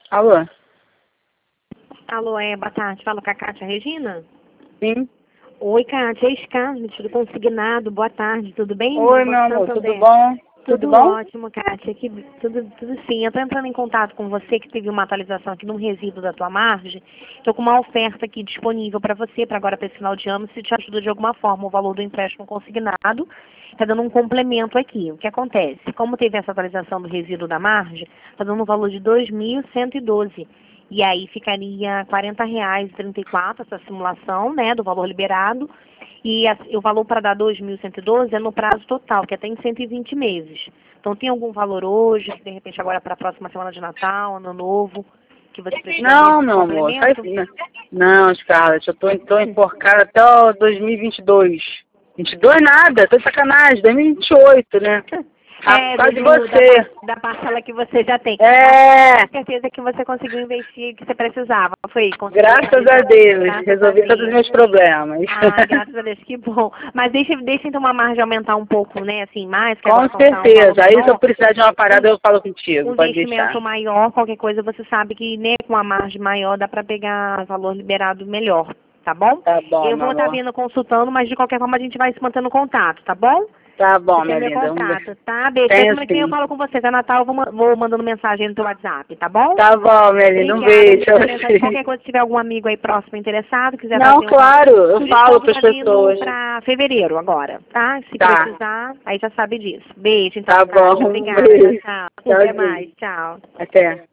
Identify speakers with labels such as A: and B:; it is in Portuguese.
A: Alô?
B: Alô, boa tarde. Fala com a Kátia Regina?
A: Sim.
B: Oi, Kátia, é Scarlett do Consignado. Boa tarde, tudo bem?
A: Oi,
B: Do
A: meu
B: Banco
A: amor, tudo
B: Santander.
A: bom? Tudo
B: Tudo
A: bom?
B: ótimo, Kátia. Aqui, tudo sim. Eu tô entrando em contato com você, que teve uma atualização aqui no resíduo da tua margem. Tô com uma oferta aqui disponível para você, para agora, para esse final de ano, se te ajuda de alguma forma o valor do empréstimo consignado. Está dando um complemento aqui. O que acontece? Como teve essa atualização do resíduo da margem, está dando um valor de 2.112. E aí ficaria R$ 40,34 essa simulação, né, do valor liberado. E o valor para dar 2.112 é no prazo total, que é até em 120 meses. Então tem algum valor hoje, de repente agora para a próxima semana de Natal, Ano Novo, que você precisaria
A: Não,
B: desse
A: meu amor.
B: complemento?
A: Não, Scarlett, eu tô enforcada até o 2022. 22 nada, tô de sacanagem, 2028, né? Por causa de você.
B: Da parcela que você já tem.
A: É,
B: Tenho certeza que você conseguiu investir o que você precisava. Foi, conseguiu
A: graças a
B: realizar.
A: Deus,
B: Graças a
A: resolvi todos os
B: Deus.
A: meus problemas.
B: Ah, graças a Deus, que bom. Mas deixa então uma margem aumentar um pouco, né? Assim, mais, que
A: Com
B: agora faltar um valor
A: certeza. Aí se eu
B: menor.
A: precisar de uma parada, eu falo contigo,
B: Um
A: pode deixar.
B: investimento maior, qualquer coisa, você sabe que, né, com a margem maior dá para pegar valor liberado melhor, tá bom?
A: Tá bom,
B: Eu
A: meu
B: vou estar
A: amor.
B: vindo consultando, mas de qualquer forma a gente vai se mantendo contato, tá bom?
A: Tá bom,
B: Você tem
A: minha
B: meu
A: linda.
B: contato, tá? Beijo. Até
A: Tenho
B: semana que vem eu
A: sim.
B: falo com você. Até Natal eu vou mandando mensagem no teu WhatsApp, tá bom?
A: Tá bom, minha linda. Um
B: Obrigada,
A: beijo
B: viu,
A: pra
B: pela mensagem.
A: você.
B: Qualquer coisa, se tiver algum amigo aí próximo interessado, quiser
A: Não,
B: fazer uma...
A: claro, eu
B: O
A: falo
B: desconto
A: pras
B: tá vindo
A: pessoas.
B: pra fevereiro agora, tá? Se
A: Tá,
B: precisar, aí já sabe disso. Beijo, então,
A: tá
B: Kátia.
A: bom, um
B: Obrigada.
A: beijo.
B: Tchau, tchau. Até
A: Tchauzinho.
B: mais. Tchau.
A: Até.